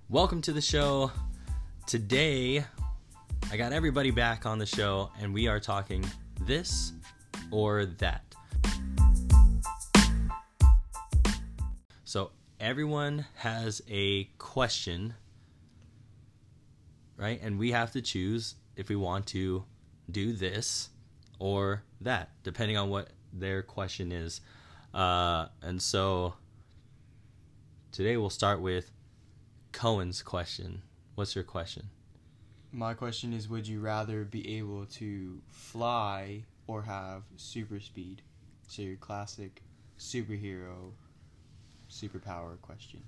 Welcome to the show. Today, I got everybody back on the show, and we are talking this or that. So, everyone has a question, right? And we have to choose if we want to do this or that, depending on what their question is. And so, today we'll start with Cohen's question. What's your question? My question is, would you rather be able to fly or have super speed? So your classic superhero superpower question.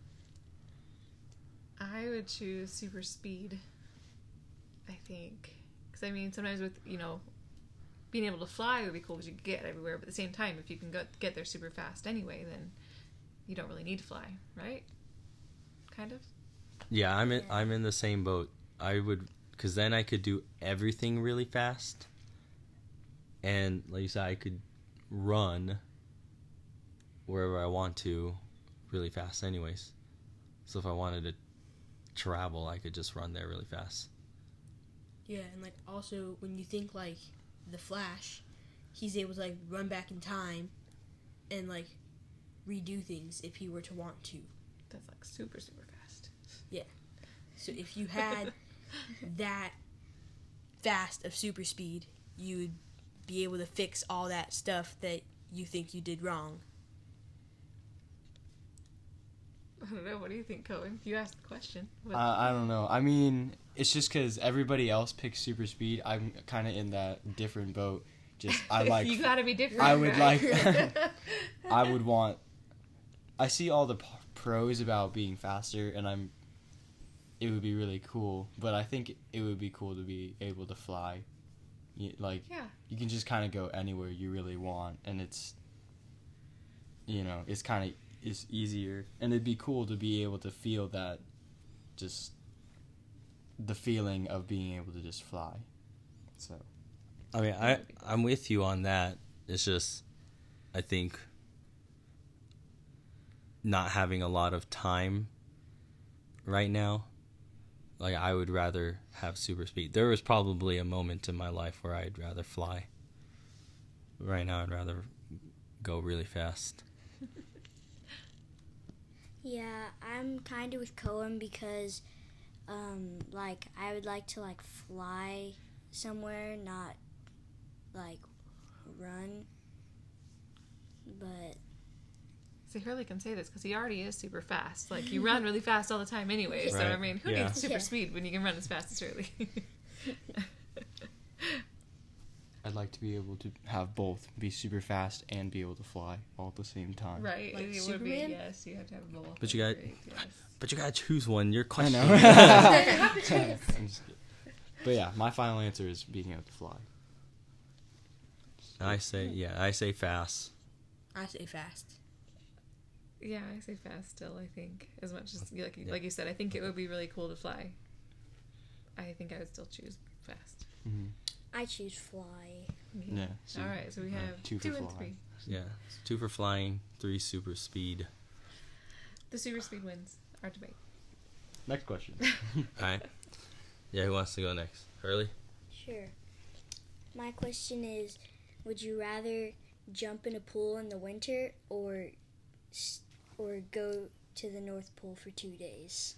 I would choose super speed, I think. Because, I mean, sometimes with, being able to fly would be cool because you could get everywhere. But at the same time, if you can get there super fast anyway, then you don't really need to fly, right? Kind of? Yeah, I'm in the same boat. I would, because then I could do everything really fast. And like you said, I could run wherever I want to really fast anyways. So if I wanted to travel, I could just run there really fast. Yeah, and like also when you think like the Flash, he's able to like run back in time and like redo things if he were to want to. That's like super, super fast. Yeah. So if you had that fast of super speed, you would be able to fix all that stuff that you think you did wrong. I don't know. What do you think, Cohen? You asked the question. I don't know. I mean, it's just because everybody else picks super speed. I'm kind of in that different boat. Just I like. You gotta be different. I would right? like. I would want. I see all the pros about being faster, and it would be really cool. But I think it would be cool to be able to fly. You can just kind of go anywhere you really want, and it's easier, and it'd be cool to be able to feel that, just the feeling of being able to just fly. So, I mean, I'm with you on that. It's just, I think, not having a lot of time right now. Like, I would rather have super speed. There was probably a moment in my life where I'd rather fly. Right now, I'd rather go really fast. Yeah, I'm kind of with Cohen because, I would like to, fly somewhere, not, run. But... See, Hurley can say this because he already is super fast. Like, you run really fast all the time anyway. Right. So, I mean, who Yeah. needs super speed when you can run as fast as Hurley? I'd like to be able to have both, be super fast and be able to fly all at the same time. Right. Like it would Superman? be, yes. You have to have both. But you got- Great, yes. But you gotta choose one. Your question. I know. Have to choose. I'm just kidding. But yeah, my final answer is being able to fly. I say fast. I say fast. Yeah, I say fast still, I think. As much as, like you said, I think it would be really cool to fly. I think I would still choose fast. Mm-hmm. I choose fly. Yeah. All right, so we have two for two and fly. three. Yeah. 2 for flying, 3 super speed. The super speed wins our debate. Next question. Alright. Yeah, who wants to go next? Hurley? Sure. My question is, would you rather jump in a pool in the winter or go to the North Pole for 2 days?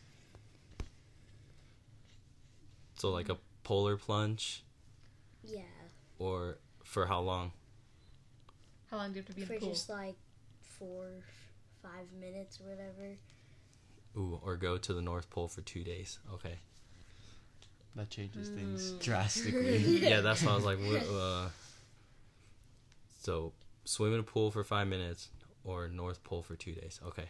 So like a polar plunge? Yeah. Or for how long? How long do you have to be in For the pool? just 4-5 minutes or whatever. Ooh, or go to the North Pole for 2 days. Okay. That changes things Ooh. drastically. Yeah, that's why I was like, so swim in a pool for 5 minutes or North Pole for 2 days. Okay.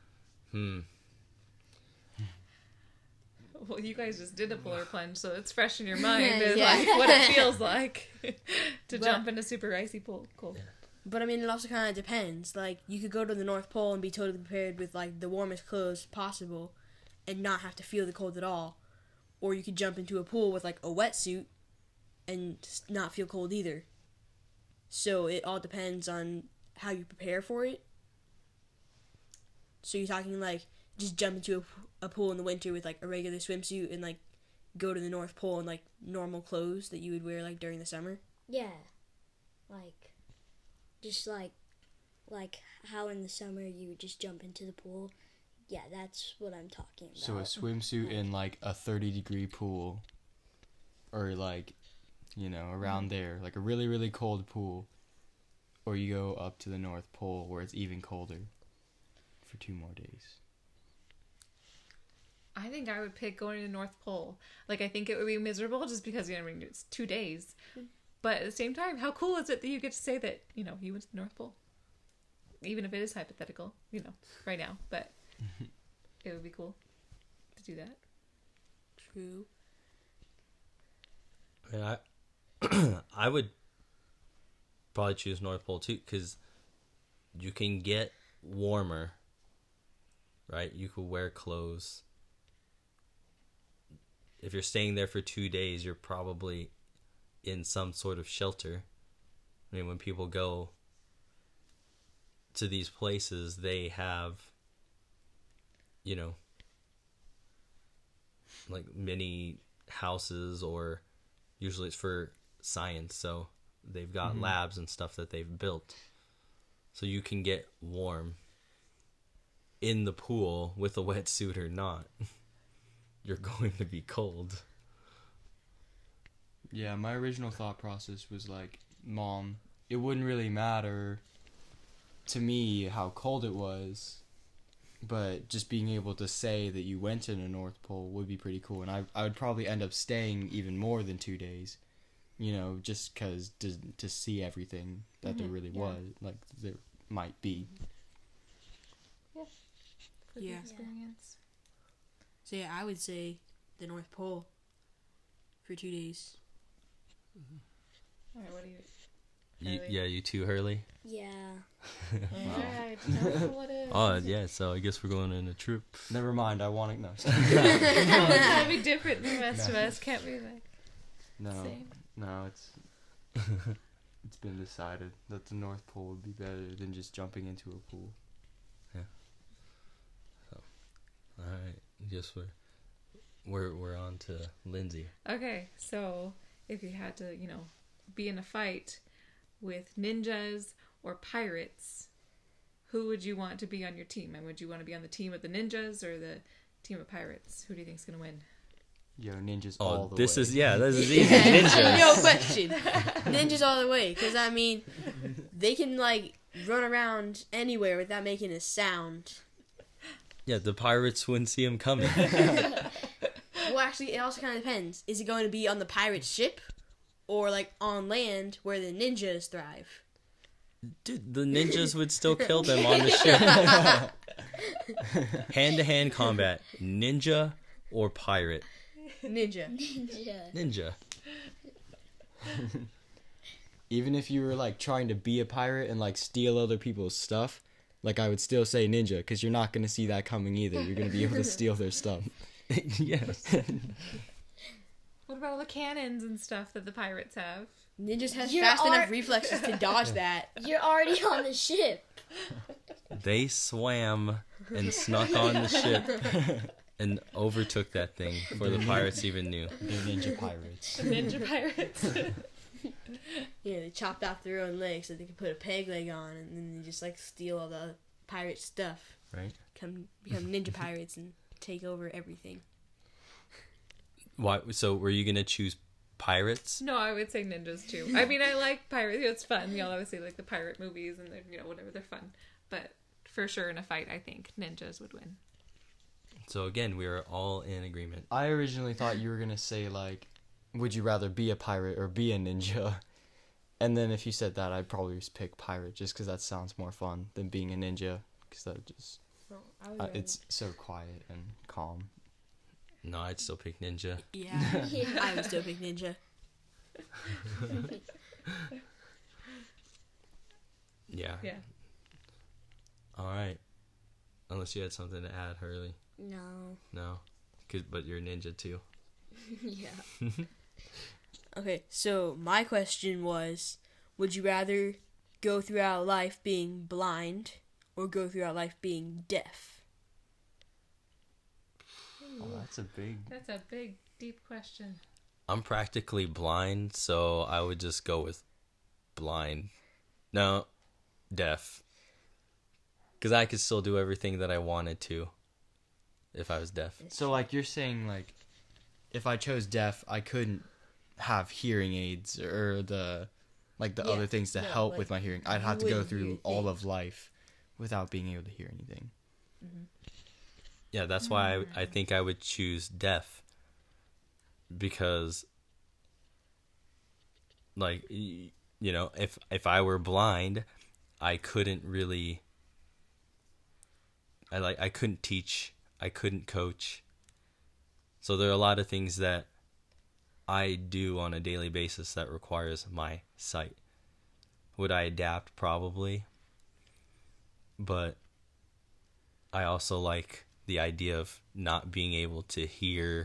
Well, you guys just did a polar plunge, so it's fresh in your mind Yeah. what it feels like to jump in a super icy pool. Cool. Yeah. But I mean, it also kind of depends. Like, you could go to the North Pole and be totally prepared with the warmest clothes possible, and not have to feel the cold at all. Or you could jump into a pool with a wetsuit and not feel cold either. So it all depends on how you prepare for it. So you're talking just jump into a pool in the winter with like a regular swimsuit and like go to the North Pole in like normal clothes that you would wear like during the summer? Yeah. Like, just like how in the summer you would just jump into the pool. Yeah, that's what I'm talking about. So a swimsuit in like a 30-degree pool, or like, you know, around there, like a really, really cold pool, or you go up to the North Pole where it's even colder for 2 more days. I think I would pick going to the North Pole. Like, I think it would be miserable just because, you know, I mean, it's 2 days. But at the same time, how cool is it that you get to say that, you know, you went to the North Pole? Even if it is hypothetical, you know, right now. But it would be cool to do that. True. I I would probably choose North Pole too, because you can get warmer, right? You could wear clothes. If you're staying there for 2 days, you're probably in some sort of shelter. I mean, when people go to these places, they have, you know, like mini houses, or usually it's for science, so they've got labs and stuff that they've built. So you can get warm in the pool with a wetsuit or not. You're going to be cold. Yeah, my original thought process was like, Mom, it wouldn't really matter to me how cold it was, but just being able to say that you went to the North Pole would be pretty cool. And I would probably end up staying even more than 2 days, you know, just because to see everything that there really was, like there might be. For the Yeah. experience. So yeah, I would say the North Pole for 2 days. All right, what do you... You too, Hurley? Yeah. Alright, tell us what it is. Oh, yeah, so I guess we're going on a trip. Never mind, I want to know. It's gotta be different than the rest of us. Can't be like No, same. no, it's been decided that the North Pole would be better than just jumping into a pool. Alright, I guess we're on to Lindsay. Okay, so if you had to, you know, be in a fight with ninjas or pirates, who would you want to be on your team? And would you want to be on the team of the ninjas or the team of pirates? Who do you think's gonna win? Yo, ninjas all the way. This is easy. Ninjas. No question. Ninjas all the way. Because, I mean, they can, like, run around anywhere without making a sound. Yeah, the pirates wouldn't see him coming. Well, actually, it also kind of depends. Is it going to be on the pirate ship? Or, like, on land where the ninjas thrive? Dude, the ninjas would still kill them on the ship. Hand-to-hand combat. Ninja or pirate? Ninja. Ninja. Even if you were like trying to be a pirate and like steal other people's stuff, like I would still say ninja, because you're not going to see that coming either. You're going to be able to steal their stuff. Yes. What about all the cannons and stuff that the pirates have? Ninjas has You're fast ar- enough reflexes to dodge that. You're already on the ship. They swam and snuck on the ship and overtook that thing before the pirates even knew. They're ninja pirates. The ninja pirates. Yeah, they chopped off their own legs so they could put a peg leg on, and then they just, like, steal all the pirate stuff. Right. Become ninja pirates and take over everything. Why? So were you going to choose pirates? No, I would say ninjas too. I mean, I like pirates. It's fun. You know, obviously like the pirate movies and they're, you know, whatever, they're fun. But for sure in a fight, I think ninjas would win. So again, we are all in agreement. I originally thought you were going to say like, would you rather be a pirate or be a ninja? And then if you said that, I'd probably just pick pirate just because that sounds more fun than being a ninja. Because that just, it's so quiet and calm. No, I'd still pick ninja. Yeah, I would still pick ninja. Yeah. Yeah. All right. Unless you had something to add, Hurley. No. No. But you're a ninja too. Yeah. Okay, so my question was, would you rather go throughout life being blind or go throughout life being deaf? Oh, that's a big. That's a big, deep question. I'm practically blind, so I would just go with blind. No, deaf. Because I could still do everything that I wanted to if I was deaf. So, like, you're saying, like, if I chose deaf, I couldn't have hearing aids or the Yeah, other things to no, help like, with my hearing. I'd you have to go wouldn't hear through all of things. life without being able to hear anything. Yeah, that's why I think I would choose deaf. Because, like, you know, if I were blind, I couldn't really... I couldn't teach. I couldn't coach. So there are a lot of things that I do on a daily basis that requires my sight. Would I adapt? Probably. But I also like the idea of not being able to hear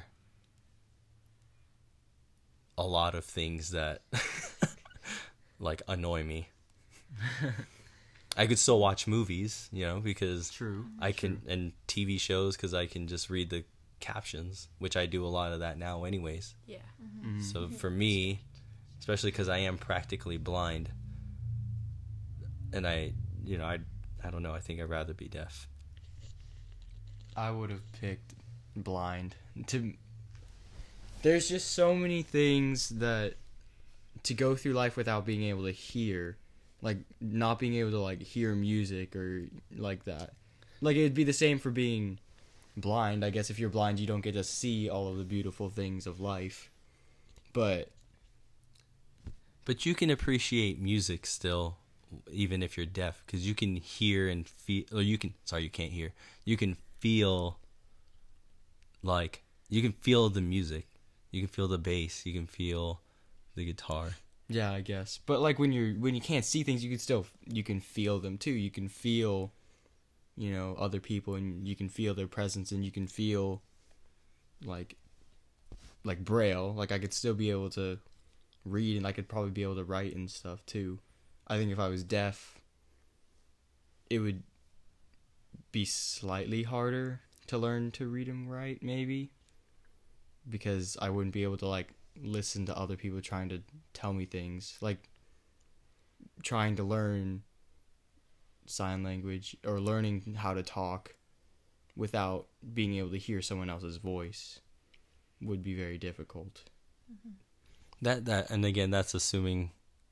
a lot of things that like annoy me. I could still watch movies, you know, because True. I can, and TV shows, because I can just read the captions, which I do a lot of that now anyways. Yeah. So for me, especially because I am practically blind, and I don't know, I think I'd rather be deaf. I would have picked blind. There's just so many things that to go through life without being able to hear, like not being able to like hear music or like that. Like it'd be the same for being blind. I guess if you're blind, you don't get to see all of the beautiful things of life. But you can appreciate music still, even if you're deaf, because you can hear and feel, or you can't hear. You can feel, like, you can feel the music. You can feel the bass. You can feel the guitar. yeah, I guess. But like when you can't see things, you can feel them too. You can feel, you know, other people, and you can feel their presence, and you can feel like Braille. Like I could still be able to read, and I could probably be able to write and stuff too. I think if I was deaf, it would be slightly harder to learn to read and write, maybe, because I wouldn't be able to like listen to other people trying to tell me things, like trying to learn sign language or learning how to talk without being able to hear someone else's voice would be very difficult. That and again, that's assuming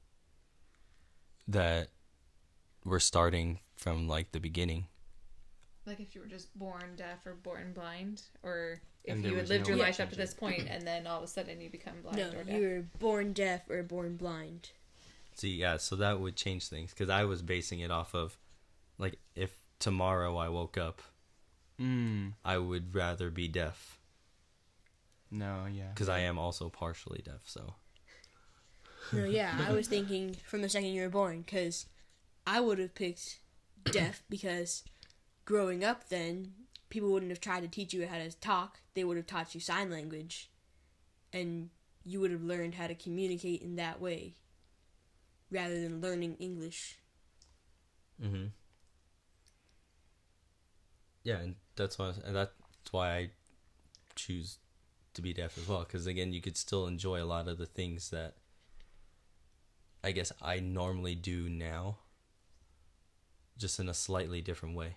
that we're starting from like the beginning. Like if you were just born deaf or born blind, or if And there you had was lived no your way life up to changing. this point and then all of a sudden you become blind No, or deaf. you were born deaf or born blind. See, yeah, so that would change things, because I was basing it off of, like, if tomorrow I woke up, I would rather be deaf, No, yeah. because I am also partially deaf, so. No, yeah, I was thinking from the second you were born, because I would have picked deaf, because growing up then, people wouldn't have tried to teach you how to talk. They would have taught you sign language, and you would have learned how to communicate in that way, rather than learning English. Mm-hmm. Yeah, and that's why I choose to be deaf as well, because again, you could still enjoy a lot of the things that I guess I normally do now, just in a slightly different way.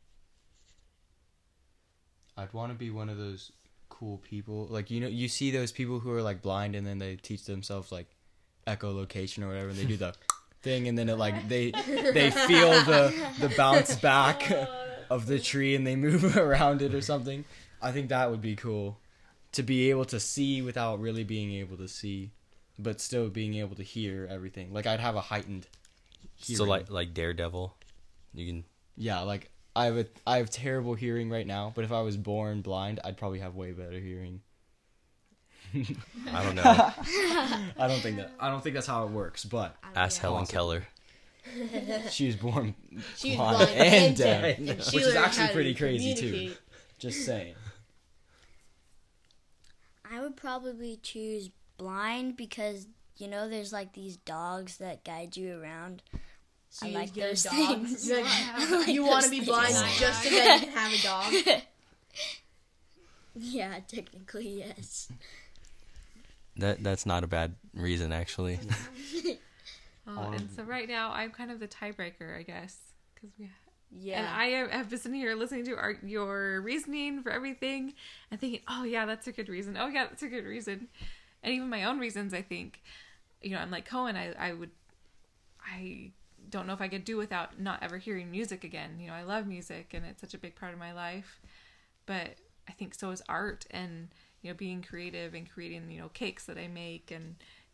I'd want to be one of those cool people, like, you know, you see those people who are like blind and then they teach themselves like echolocation or whatever, and they do the thing, and then it like they feel the bounce back of the tree and they move around it or something. I think that would be cool, to be able to see without really being able to see, but still being able to hear everything. Like I'd have a heightened hearing. So like Daredevil, you can. Yeah, like I have terrible hearing right now, but if I was born blind, I'd probably have way better hearing. I don't know. I don't think that's how it works, but Ask Helen Awesome. Keller. she was born She was blind, blind and and deaf, deaf, and she which is learned actually how to pretty crazy too. communicate. Just saying. I would probably choose blind because, you know, there's like these dogs that guide you around. So I you like get a those dog. things. You're I like, like you want to those be blind things. just so that you can have a dog. Yeah, technically, yes. That's not a bad reason, actually. And so right now I'm kind of the tiebreaker, I guess, because we. Yeah. And I have been sitting here listening to your reasoning for everything and thinking, oh, yeah, that's a good reason. Oh, yeah, that's a good reason. And even my own reasons, I think, I'm like Cohen, I don't know if I could do without not ever hearing music again. I love music and it's such a big part of my life. But I think so is art and, being creative and creating, cakes that I make and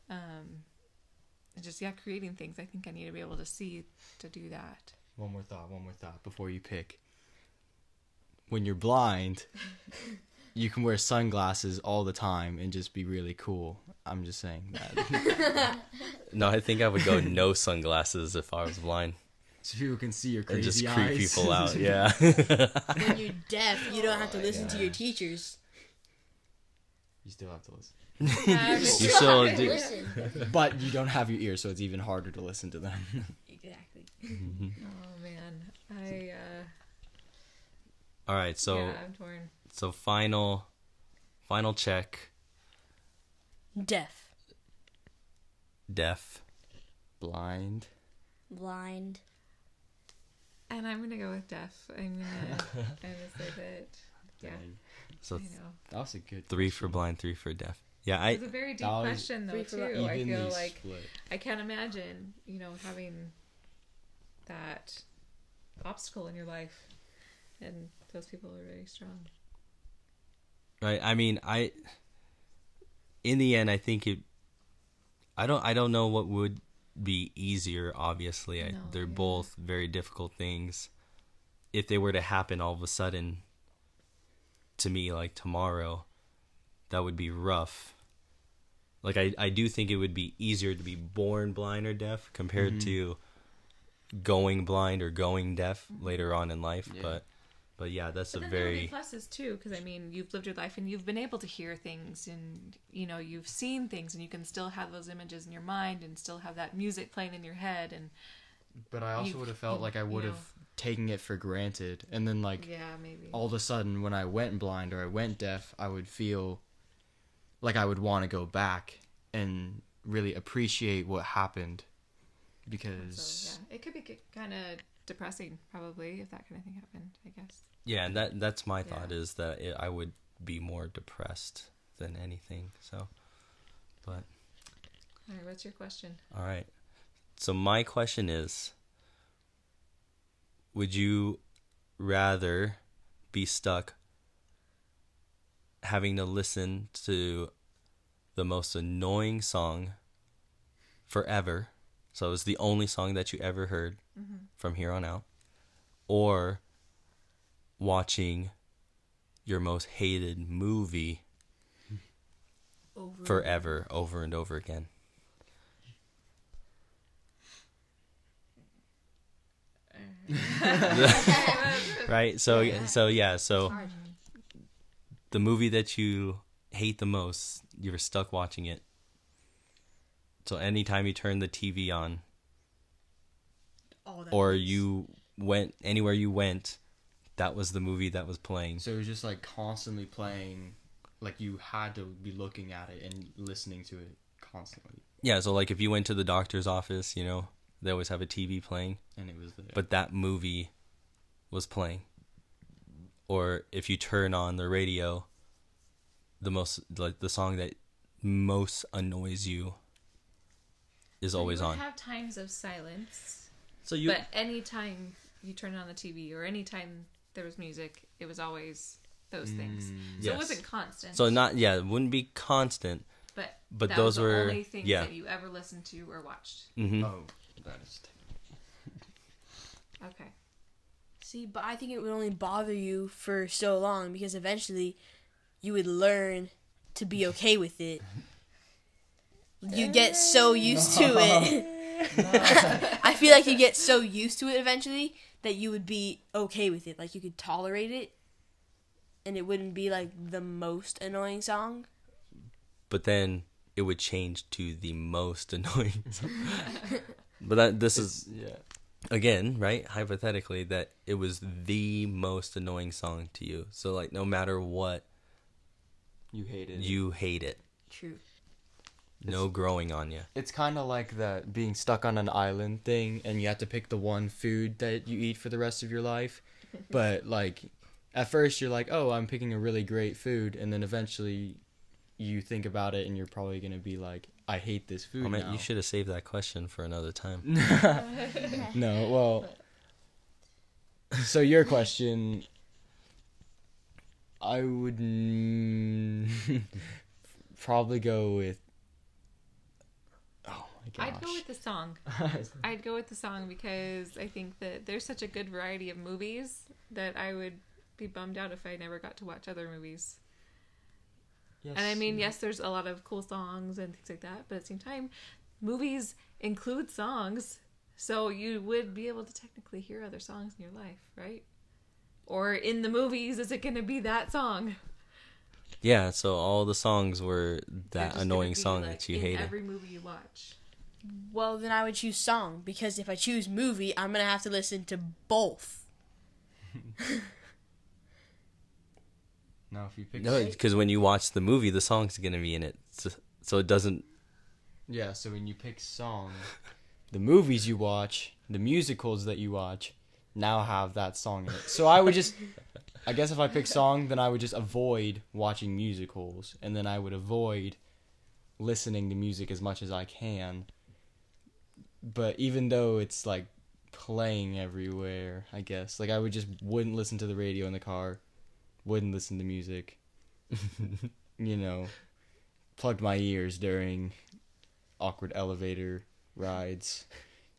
just, creating things. I think I need to be able to see to do that. One more thought before you pick. When you're blind, you can wear sunglasses all the time and just be really cool. I'm just saying that. No, I think I would go no sunglasses if I was blind. So people can see your And crazy just creep eyes. people out, yeah. When you're deaf, you don't have to listen to your teachers. You still have to listen. You still do. Listen. But you don't have your ears, so it's even harder to listen to them. Exactly. Oh, man. All right, so Yeah, I'm torn. so final check. Deaf. Deaf. Blind. Blind. And I'm gonna go with deaf. I'm gonna say that. Yeah, So I know. That was a good 3 for blind, 3 for deaf. Yeah, It's a very deep that was question though three for too. I feel like split. I can't imagine, having that obstacle in your life, and those people are very strong. right. I mean, in the end, I think I don't know what would be easier. Obviously, No, they're yeah. both very difficult things. If they were to happen all of a sudden to me, like tomorrow, that would be rough. Like I do think it would be easier to be born blind or deaf compared to going blind or going deaf later on in life. Yeah. But yeah, that's But a then there will very be pluses too, because you've lived your life and you've been able to hear things, and you've seen things, and you can still have those images in your mind, and still have that music playing in your head, and But I also You- would have felt you- like I would you have taken it for granted. And then, like, yeah, maybe. all of a sudden, when I went blind or I went deaf, I would feel like I would want to go back and really appreciate what happened. Because... So yeah, it could be kind of depressing, probably, if that kind of thing happened. I guess. yeah. And that's my thought Yeah. is that I would be more depressed than anything. So, but All right, what's your question? all right. So my question is, would you rather be stuck having to listen to the most annoying song forever? So it's the only song that you ever heard from here on out. Or watching your most hated movie forever, over and over again. Right? So the movie that you hate the most, you're stuck watching it. So anytime you turn the TV on, All that or means. you went anywhere you went, that was the movie that was playing. So it was just, like, constantly playing... Like, you had to be looking at it and listening to it constantly. Yeah, so like if you went to the doctor's office, they always have a TV playing, And it was there. but that movie was playing. Or if you turn on the radio, the song that most annoys you is always you would on. have times of silence, So you but anytime you turn on the TV or anytime there was music, it was always those things. So yes. it wasn't constant. So it wouldn't be constant. but that those was the were- only things yeah. that you ever listened to or watched. Hmm. Oh, that is... Okay. See, but I think it would only bother you for so long because eventually you would learn to be okay with it. You get so used to it. I feel like you get so used to it eventually that you would be okay with it. Like you could tolerate it and it wouldn't be like the most annoying song. But then it would change to the most annoying song. But this is, Yeah. again, right, hypothetically, that it was the most annoying song to you. So, like, no matter what You hate it. you hate it. True. No growing on you. It's kind of like that being stuck on an island thing, and you have to pick the one food that you eat for the rest of your life. But like, at first you're like, oh, I'm picking a really great food, and then eventually you think about it, and you're probably gonna be like, I hate this food Oh man, now. you should have saved that question for another time. No, well. So your question, I would probably go with. Oh my gosh. I'd go with the song. I'd go with the song because I think that there's such a good variety of movies that I would be bummed out if I never got to watch other movies. Yes. And I mean, yes, there's a lot of cool songs and things like that, but at the same time, movies include songs, so you would be able to technically hear other songs in your life, right? Or in the movies, is it going to be that song? Yeah, so all the songs were They're that just annoying gonna be, song like, that you in hated. every movie you watch. Well, then I would choose song because if I choose movie, I'm gonna have to listen to both. No, if you pick. No, because when you watch the movie, the song's gonna be in it, so it doesn't. Yeah, so when you pick song, the movies you watch, the musicals that you watch, now have that song in it. So I would just, I guess if I pick song, then I would just avoid watching musicals, and then I would avoid listening to music as much as I can. But even though it's like playing everywhere, I guess, like I would just wouldn't listen to the radio in the car, wouldn't listen to music, you know, plugged my ears during awkward elevator rides.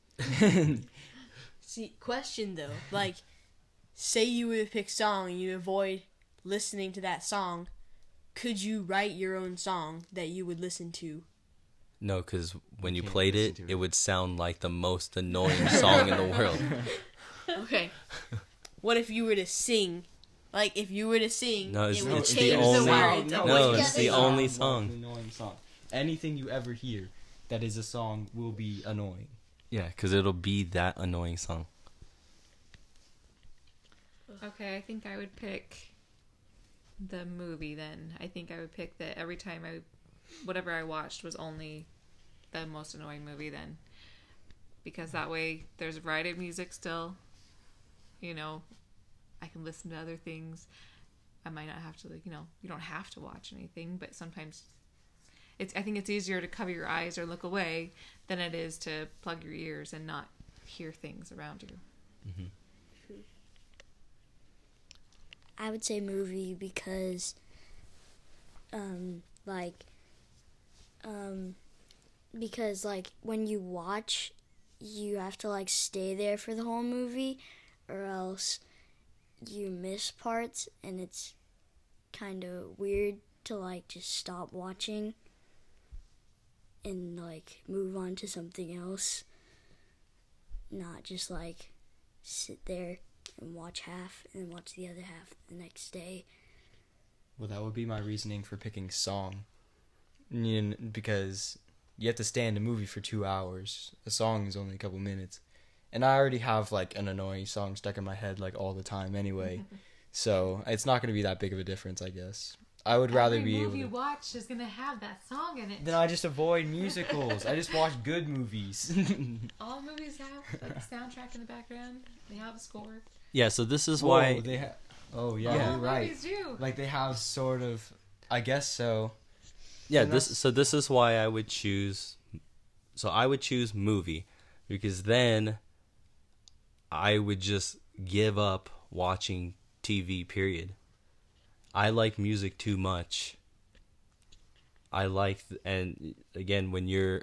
See, question though, like, say you would pick song and you avoid listening to that song, could you write your own song that you would listen to? No, because when you can't played listen it, to it it. would sound like the most annoying song in the world. Okay. What if you were to sing? Like, if you were to sing, No, it would it's change the the only- words. of no, what you it's sing. the only An song. annoying song. Anything you ever hear that is a song will be annoying. Yeah, because it'll be that annoying song. Okay, I think I would pick the movie then. I think I would pick that every time whatever I watched was only the most annoying movie then. Because that way there's a variety of music still. You know, I can listen to other things. I might not have to, like, you know, you don't have to watch anything, but sometimes I think it's easier to cover your eyes or look away than it is to plug your ears and not hear things around you. I would say movie because, because when you watch, you have to like stay there for the whole movie, or else you miss parts, and it's kind of weird to like just stop watching and like move on to something else, not just like sit there and watch half and then watch the other half the next day. Well, that would be my reasoning for picking song. Because you have to stay in the movie for 2 hours. A song is only a couple minutes. And I already have like an annoying song stuck in my head like all the time anyway. So it's not going to be that big of a difference, I guess. I would rather be able movie you to... watch is gonna have that song in it. Then I just avoid musicals. I just watch good movies. All movies have like a soundtrack in the background. They have a score. Yeah, so this is Whoa, why. Oh, yeah, Yeah. All you're right. movies do. Like, they have sort of... I guess so. Yeah, And this is why I would choose. So I would choose movie, because then I would just give up watching TV. Period. I like music too much. And again, when you're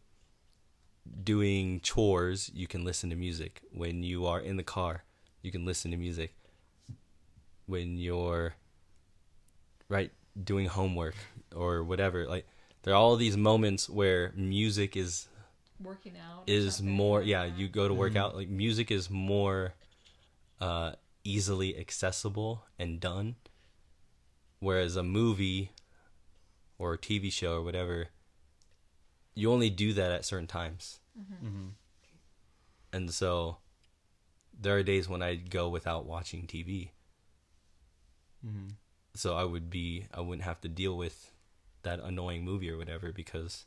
doing chores, you can listen to music. When you are in the car, you can listen to music. When you're doing homework or whatever, like there are all these moments where music is Working out. or something more. like Yeah, that. you go to work out. Like music is more easily accessible and done. Whereas a movie or a TV show or whatever, you only do that at certain times. Mm-hmm. And so there are days when I go without watching TV. Mm-hmm. so I wouldn't have to deal with that annoying movie or whatever, because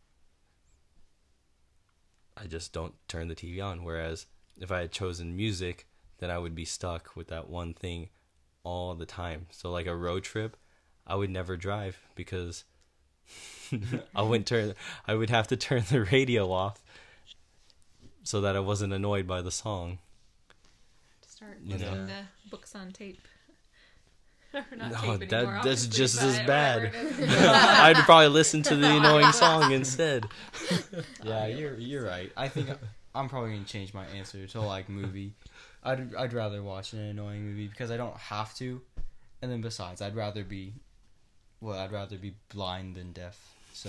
I just don't turn the TV on. Whereas if I had chosen music, then I would be stuck with that one thing all the time. So like a road trip, I would never drive because I would have to turn the radio off so that I wasn't annoyed by the song. Start You listening know. to books on tape. Or not No, tape that's anymore, obviously, just but as bad. whatever it is. I'd probably listen to the annoying song instead. Yeah, you're right. I think I'm probably gonna change my answer to like movie. I'd rather watch an annoying movie because I don't have to, and then besides, I'd rather be blind than deaf. So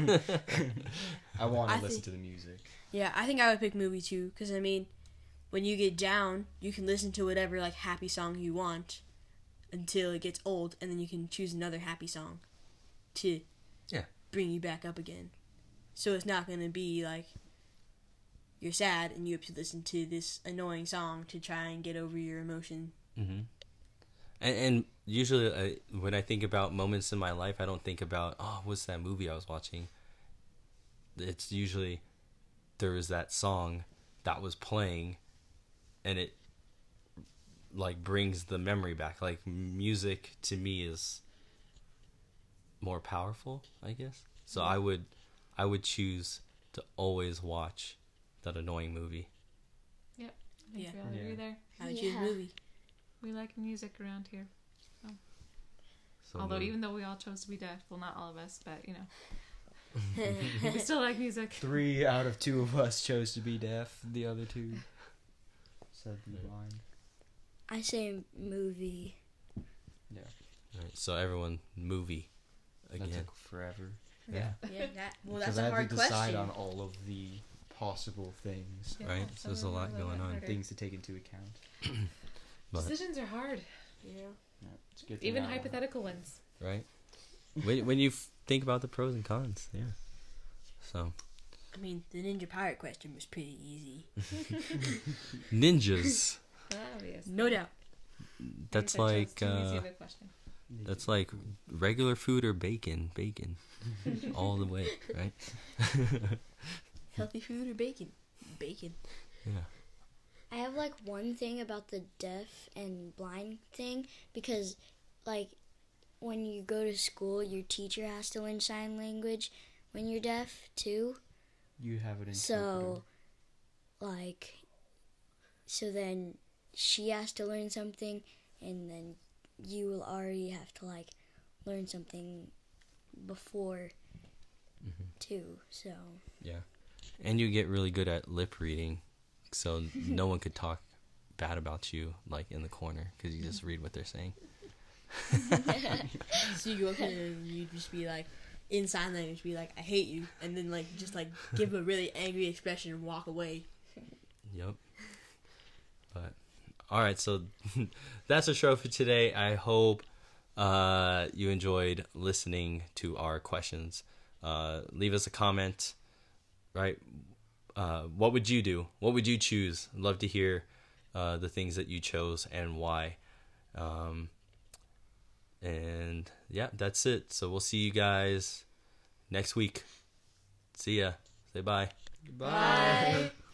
I want I to listen think- to the music. Yeah, I think I would pick movie too, because I mean, when you get down, you can listen to whatever like happy song you want until it gets old, and then you can choose another happy song to bring you back up again. So it's not gonna be like you're sad and you have to listen to this annoying song to try and get over your emotion. Mm-hmm. And usually when I think about moments in my life, I don't think about, oh, what's that movie I was watching? It's usually there was that song that was playing, and it like brings the memory back. Like music to me is more powerful, I guess. So I would choose to always watch that annoying movie. I think Yeah. we all agree there. I would choose Yeah. movie. We like music around here. So Although movie. even though we all chose to be deaf, well, not all of us, but you know, we still like music. 3 out of 2 of us chose to be deaf. The other 2 said be blind. I say movie. Alright, so everyone, movie That again. took forever. Yeah. Yeah, that's Because I a had hard to decide question. on all of the possible things, Yeah, Right, so there's a lot going on. harder. things to take into account. But, Decisions are hard, Yeah. Yeah, it's a good thing even I don't have- hypothetical ones. right? When you think about the pros and cons, yeah. So I mean, the Ninja Pirate question was pretty easy. ninjas. Obvious. No doubt. That's like that's like regular food or bacon, all the way, right? Healthy food or bacon? Bacon. I have like one thing about the deaf and blind thing, because like when you go to school, your teacher has to learn sign language when you're deaf too. You have it in So like so then she has to learn something, and then you will already have to like learn something before too. So And you get really good at lip reading, so no one could talk bad about you like in the corner because you just read what they're saying. So you go up there and you just be like, in sign language, be like, I hate you. And then like, just like give a really angry expression and walk away. Yep. But all right, so that's the show for today. I hope you enjoyed listening to our questions. Leave us a comment. Right? What would you do? What would you choose? I'd love to hear the things that you chose and why. And yeah, that's it. So we'll see you guys next week. See ya. Say bye. Bye. bye.